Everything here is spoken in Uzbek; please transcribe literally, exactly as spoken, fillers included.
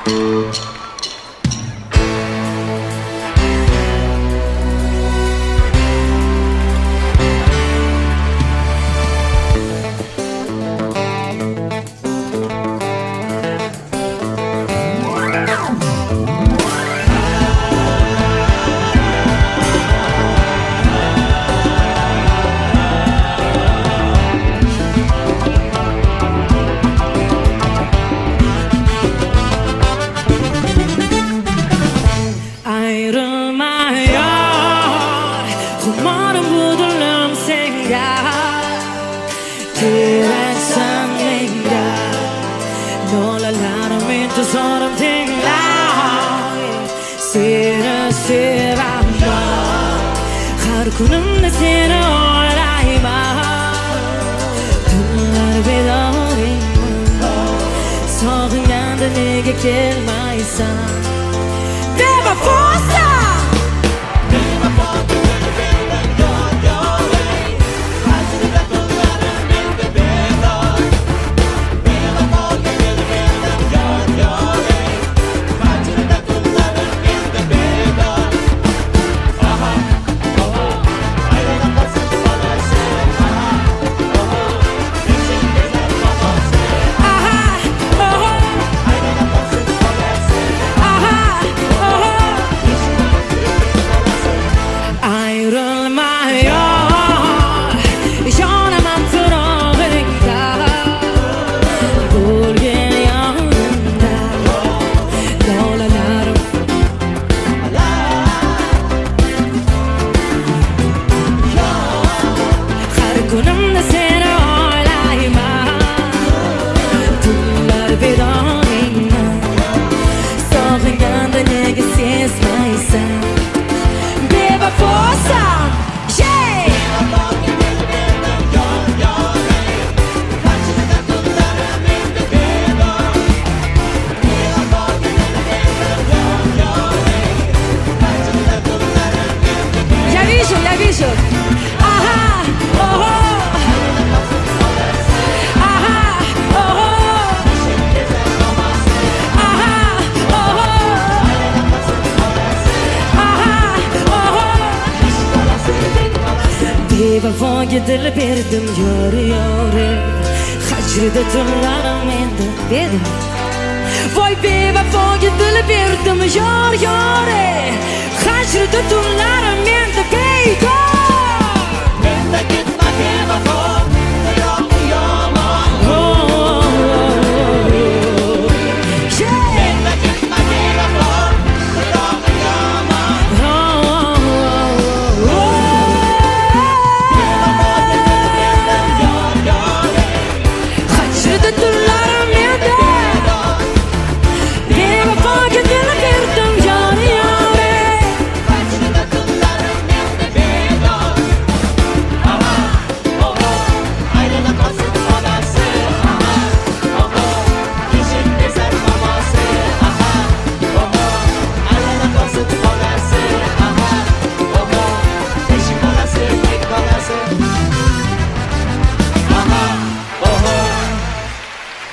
Keraksan menga Nolalarim intizorim tinglar Seni sevaman Har kunimda seni o'ylayman Tunlar bedoringman Sog'inganda nega kelmaysan Bevafosan Kunimda seni o'ylayman Tunlar bedoringman Sog'inganda nega sezmaysan Bevafosan Я вижу, я вижу Ага, ого Bevafoga dil berdim yori yori Hajrida tunlarim endi dedim Voy bevafoga dil berdim yor yori Hajrida tunlarim